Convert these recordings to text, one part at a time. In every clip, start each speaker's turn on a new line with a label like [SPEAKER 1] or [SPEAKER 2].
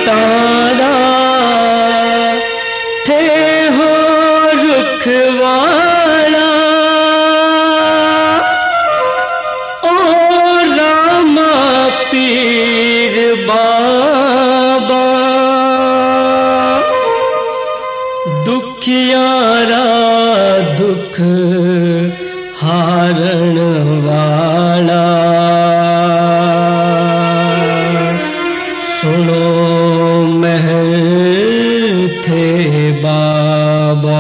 [SPEAKER 1] तारा थे हो रुखवाड़ा ओ रामा पीर बाबा दुखियारा दुख हारण वाला सुनो महल थे बाबा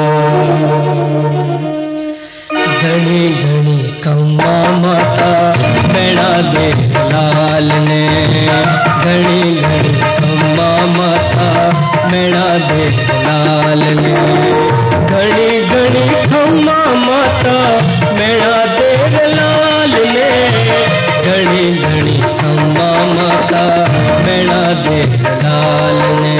[SPEAKER 1] घनी घनी कम्मा माता बेड़ा दे लाल ने घनी घनी कम्मा माता बेड़ा दे लाल ने घनी घनी कम्मा माता बेड़ा दे लाल ने घनी घनी कम्मा माता बेड़ा दे लाल ने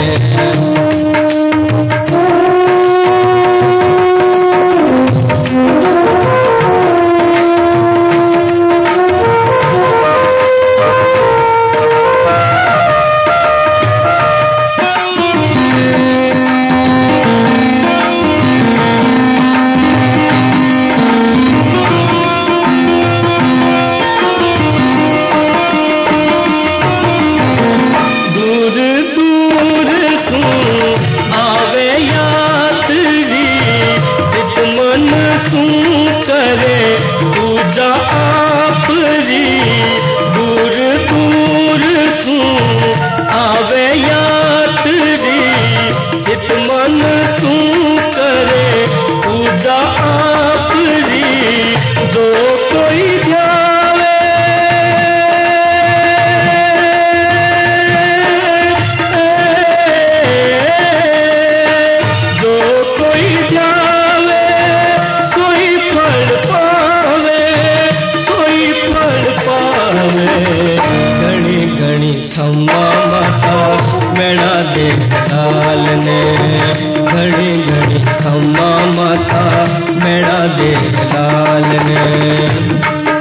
[SPEAKER 1] खम्मा माता बेड़ा दे लाल ने घड़ी घड़ी खम्मा माता बेड़ा दे लाल ने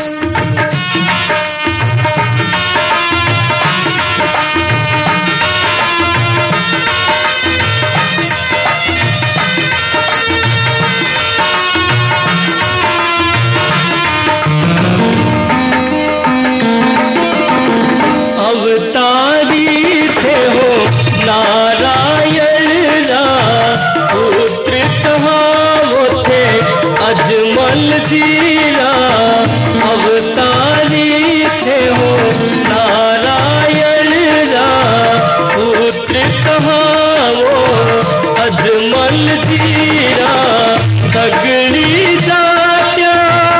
[SPEAKER 1] अजमल जीरा अवतारी थे हो नारायण रा पुत्र कहाँ वो अजमल जीरा सगड़ी जात्या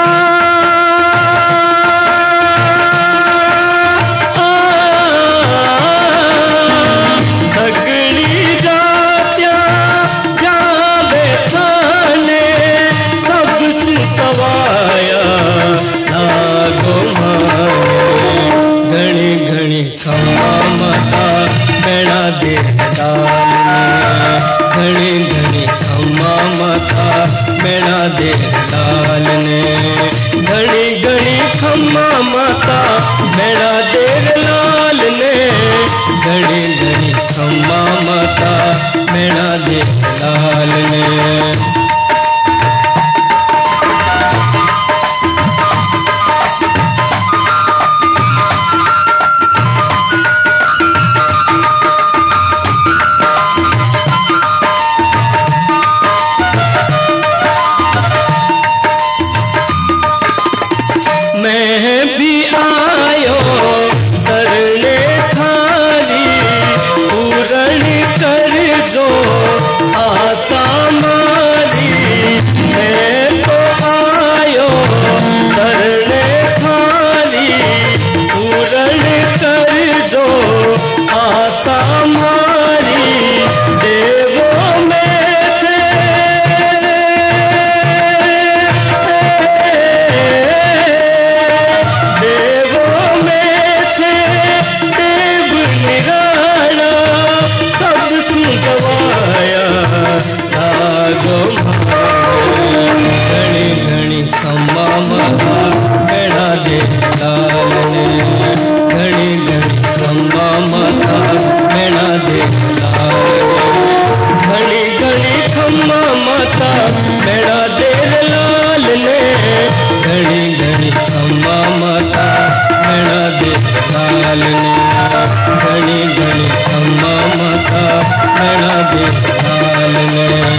[SPEAKER 1] सगड़ी जात्या जावे थाने सवाया लागो घनी घनी खम्मा माता बेड़ा दे लाल ने घनी घनी खम्मा माता बेड़ा दे लाल ने घनी घनी खम्मा माता बेड़ा दे लाल ने घनी घनी खम्मा माता बेड़ा दे लाल ने मैं भी आ माता बेड़ा देर लाल ने, घड़ी घड़ी अम्मा माता बेड़ा देर लाल ने, घड़ी घड़ी अम्मा माता बेड़ा देर लाल ने।